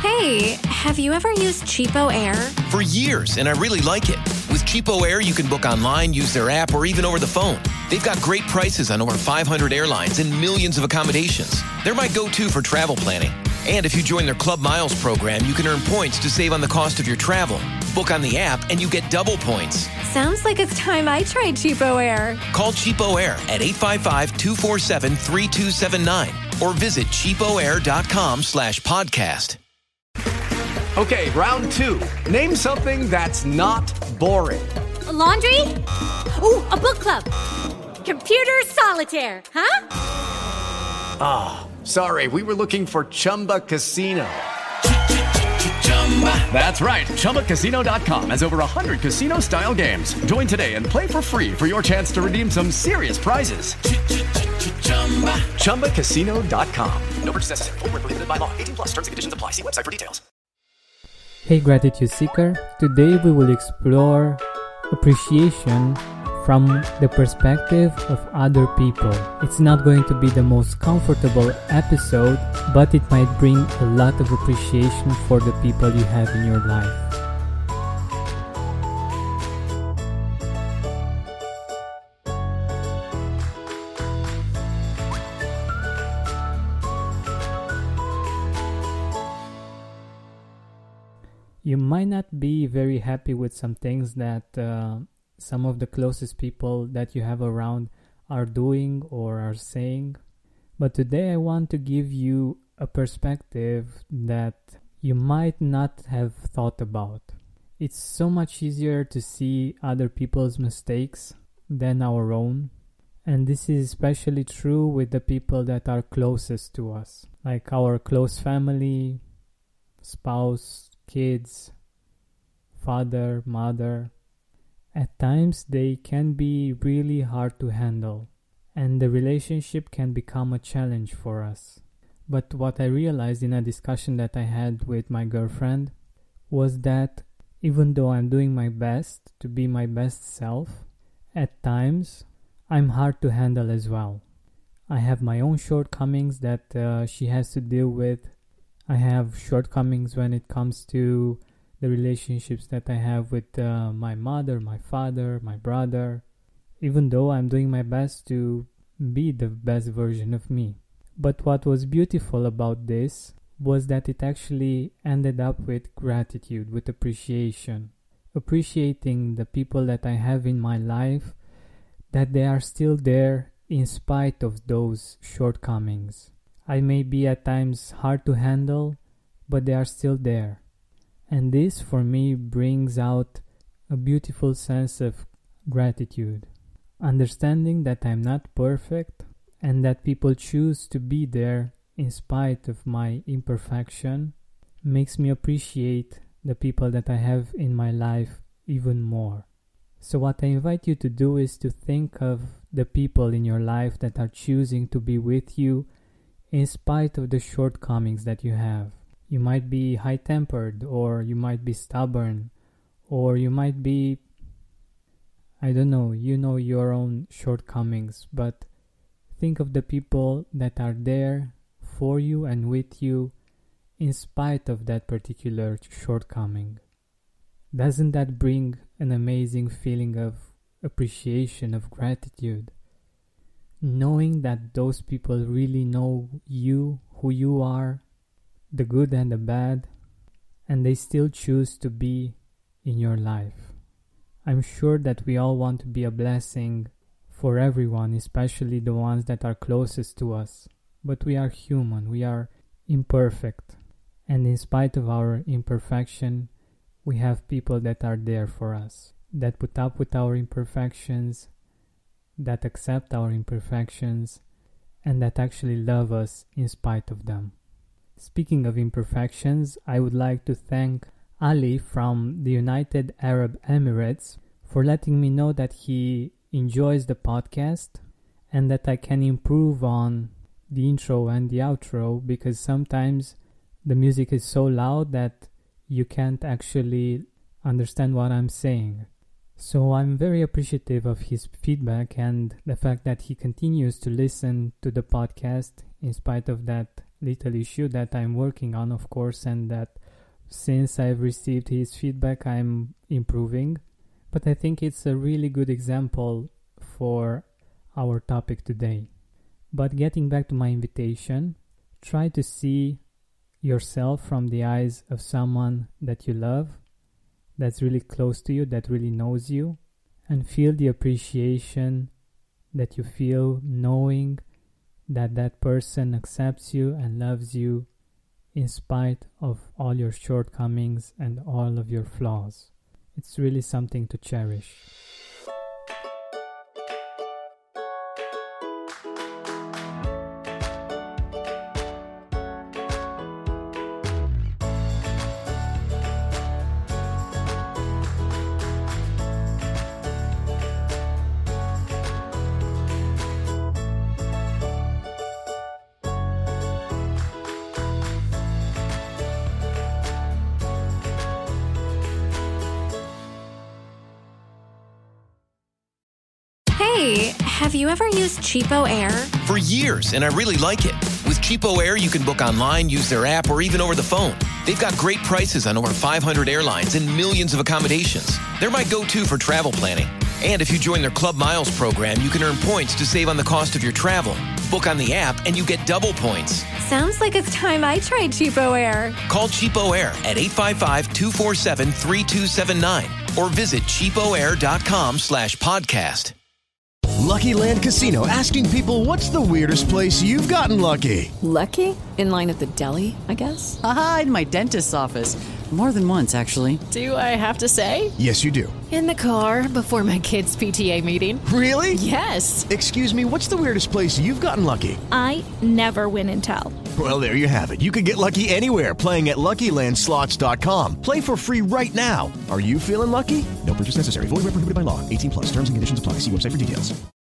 Hey, have you ever used Cheapo Air? For years, and I really like it. With Cheapo Air, you can book online, use their app, or even over the phone. They've got great prices on over 500 airlines and millions of accommodations. They're my go-to for travel planning. And if you join their Club Miles program, you can earn points to save on the cost of your travel. Book on the app, and you get double points. Sounds like it's time I tried Cheapo Air. Call Cheapo Air at 855-247-3279 or visit cheapoair.com/podcast. Okay, round two. Name something that's not boring. A laundry? Ooh, a book club. Computer solitaire, huh? Sorry, we were looking for Chumba Casino. That's right. ChumbaCasino.com has over 100 casino-style games. Join today and play for free for your chance to redeem some serious prizes. ChumbaCasino.com. No purchase necessary. Void where prohibited by law. 18+ terms and conditions apply. See website for details. Hey Gratitude Seeker, today we will explore appreciation from the perspective of other people. It's not going to be the most comfortable episode, but it might bring a lot of appreciation for the people you have in your life. You might not be very happy with some things that some of the closest people that you have around are doing or are saying. But today I want to give you a perspective that you might not have thought about. It's so much easier to see other people's mistakes than our own. And this is especially true with the people that are closest to us, like our close family, spouse, kids, father, mother. At times they can be really hard to handle, and the relationship can become a challenge for us. But what I realized in a discussion that I had with my girlfriend was that even though I'm doing my best to be my best self, at times I'm hard to handle as well. I have my own shortcomings that she has to deal with. I have shortcomings when it comes to the relationships that I have with my mother, my father, my brother, even though I'm doing my best to be the best version of me. But what was beautiful about this was that it actually ended up with gratitude, with appreciation. Appreciating the people that I have in my life, that they are still there in spite of those shortcomings. I may be at times hard to handle, but they are still there. And this for me brings out a beautiful sense of gratitude. Understanding that I'm not perfect and that people choose to be there in spite of my imperfection makes me appreciate the people that I have in my life even more. So what I invite you to do is to think of the people in your life that are choosing to be with you in spite of the shortcomings that you have. You might be high-tempered, or you might be stubborn, or you might be, I don't know, you know your own shortcomings, but think of the people that are there for you and with you in spite of that particular shortcoming. Doesn't that bring an amazing feeling of appreciation, of gratitude? Knowing that those people really know you, who you are, the good and the bad, and they still choose to be in your life. I'm sure that we all want to be a blessing for everyone, especially the ones that are closest to us. But we are human, we are imperfect, and in spite of our imperfection, we have people that are there for us, that put up with our imperfections, that accept our imperfections, and that actually love us in spite of them. Speaking of imperfections, I would like to thank Ali from the United Arab Emirates for letting me know that he enjoys the podcast and that I can improve on the intro and the outro, because sometimes the music is so loud that you can't actually understand what I'm saying. So I'm very appreciative of his feedback and the fact that he continues to listen to the podcast in spite of that little issue that I'm working on, of course, and that since I've received his feedback, I'm improving. But I think it's a really good example for our topic today. But getting back to my invitation, try to see yourself from the eyes of someone that you love, that's really close to you, that really knows you, and feel the appreciation that you feel knowing that that person accepts you and loves you in spite of all your shortcomings and all of your flaws. It's really something to cherish. Hey, have you ever used Cheapo Air? For years, and I really like it. With Cheapo Air, you can book online, use their app, or even over the phone. They've got great prices on over 500 airlines and millions of accommodations. They're my go-to for travel planning. And if you join their Club Miles program, you can earn points to save on the cost of your travel. Book on the app, and you get double points. Sounds like it's time I tried Cheapo Air. Call Cheapo Air at 855-247-3279 or visit cheapoair.com/podcast. Lucky Land Casino, asking people, what's the weirdest place you've gotten lucky? Lucky? In line at the deli, I guess? Aha, in my dentist's office. More than once, actually. Do I have to say? Yes, you do. In the car before my kids' PTA meeting. Really? Yes. Excuse me, what's the weirdest place you've gotten lucky? I never win and tell. Well, there you have it. You can get lucky anywhere, playing at LuckyLandSlots.com. Play for free right now. Are you feeling lucky? No purchase necessary. Void where prohibited by law. 18+. Terms and conditions apply. See website for details.